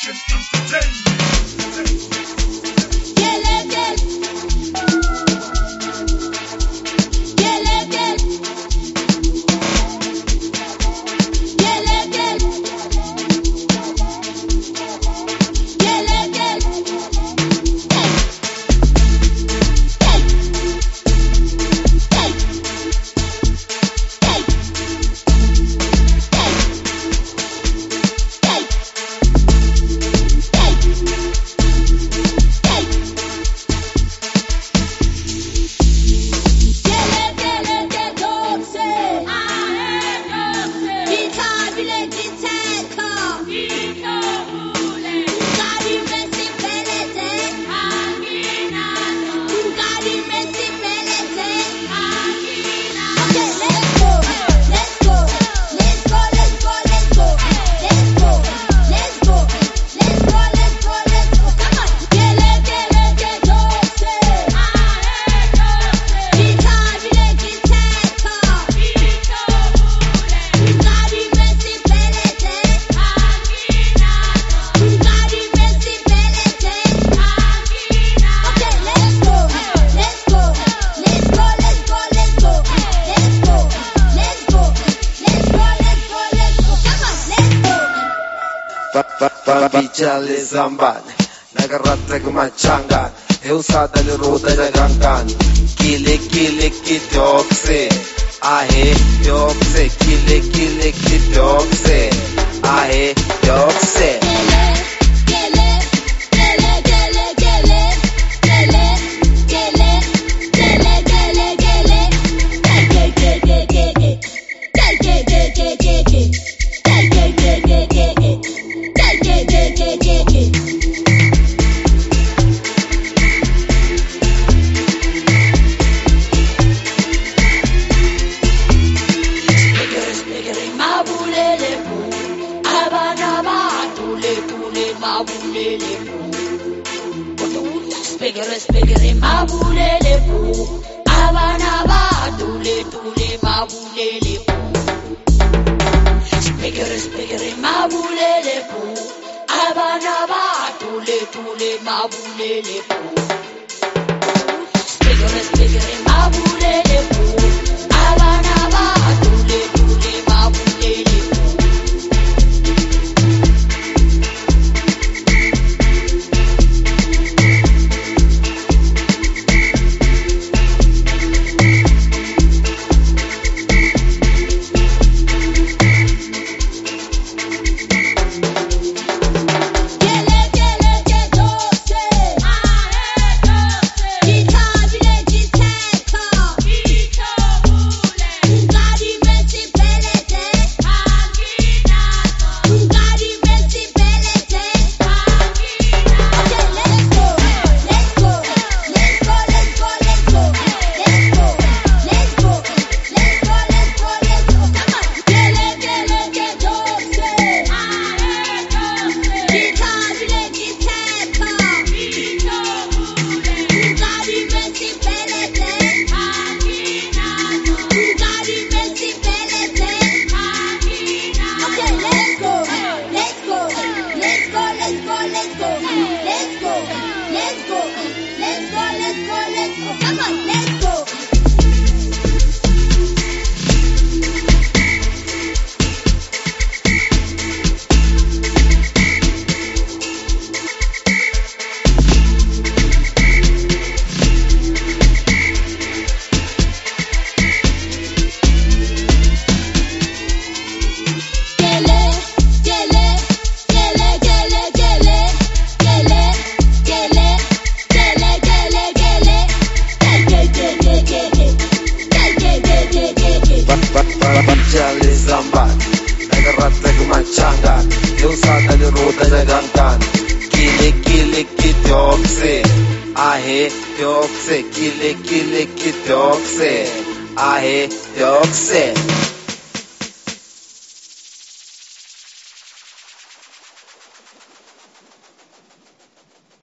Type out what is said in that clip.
Action Entertainment. Bambicale zamban, nagarata kumachanga, heusada le roda jagangan, kile kitokse, ahe tokse, kile kitokse, ahe tokse. Spegere mabulele pu, abana ba tule mabulele pu. Spegere mabulele pu, abana ba tule mabulele pu. Spegere mabulele pu, abana ba tule mabulele pu. Bambicale zamban, nagarata kumachanga, heusada le roda jagangan, kile kitokse, ahe tokse, kile kitokse, ahe tokse.